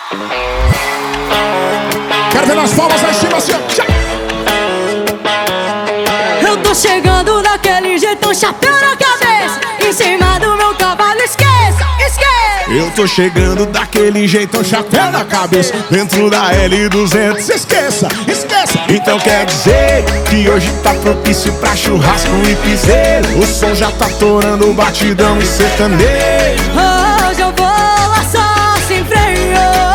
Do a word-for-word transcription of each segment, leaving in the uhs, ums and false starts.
Quero ver nas palmas lá em cima assim, ó. Eu tô chegando daquele jeito, chapéu na cabeça, em cima do meu cavalo, esqueça, esqueça. Eu tô chegando daquele jeitão, chapéu na cabeça, dentro da L duzentos. Esqueça, esqueça. Então quer dizer que hoje tá propício pra churrasco e piseiro. O som já tá torando batidão e sertanejo. Hoje eu vou lá só sem freio.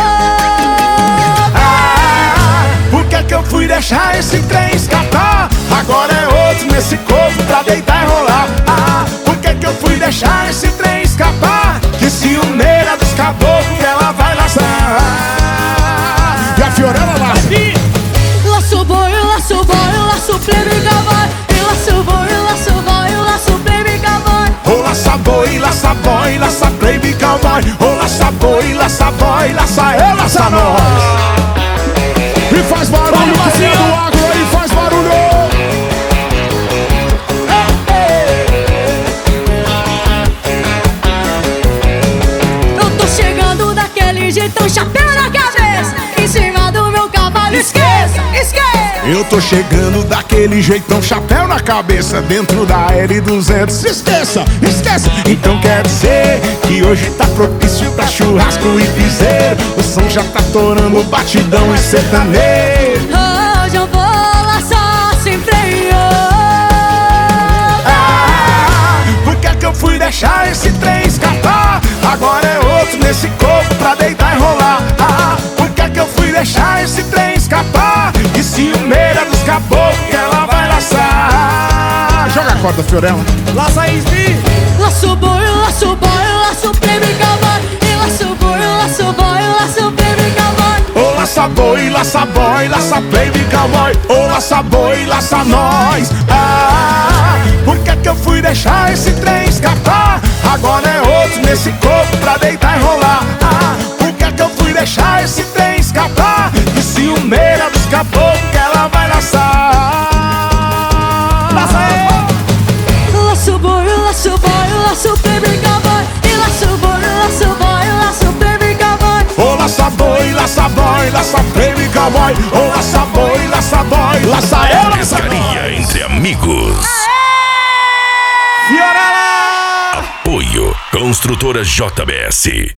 Ah, por que que eu fui deixar esse trem escapar? Agora é outro nesse corpo pra deitar e rolar. Ah, por que que eu fui deixar esse trem escapar? Que ciumeira dos caboclos que ela vai laçar. E a Fiorella lá. Laço boi, laço boi, laço plebe cavalo. E laço boi, laço boi, laço plebe cavalo. Ô laça boi, laça boi, laça baby cowboy. Ô laça boi, laça boi, laça eu, laça nós. E faz barulho, quem é do agro aí, faz barulho. Eu tô chegando daquele jeitão, chapéu na cabeça, em cima do meu cavalo, esqueça, esqueça. Eu tô chegando daquele jeitão, chapéu na cabeça, dentro da L duzentos. Esqueça, esqueça. Então quer dizer que hoje tá propício pra churrasco e piseiro. O som já tá torando batidão e sertanejo. Hoje eu vou lá só sem freio. Ah, por que que eu fui deixar esse trem escapar? Agora é outro nesse corpo pra deitar e rolar. Ah, por que que eu fui deixar esse trem escapar? Que ciumeira dos caboclos que ela vai laçar. Joga a corda, Fiorella. Laça Isbi. Laço boi, laço boi, laço plebe cavalo. E laço boi, laço boi, laço plebe cavalo. Ô laça boi, laça boy, laça baby cowboy. Ô laça boi, laça nós. Ah, por que que eu fui deixar esse trem escapar? Agora é outro nesse corpo pra deitar e rolar. Ah, por que que eu fui deixar esse trem escapar? Que ciumeira dos caboclos que ela vai laçar. Laça eu. Laço boi, laço boi, laço plebe cavalo. E laço boi, laço boi, laço plebe cavalo. Ô laça boi, laça boy, laça baby cowboy. Ô laça boi, laça boy, laça eu, laça nós. Pescaria entre amigos. Fiorella! Apoio Construtora J B S.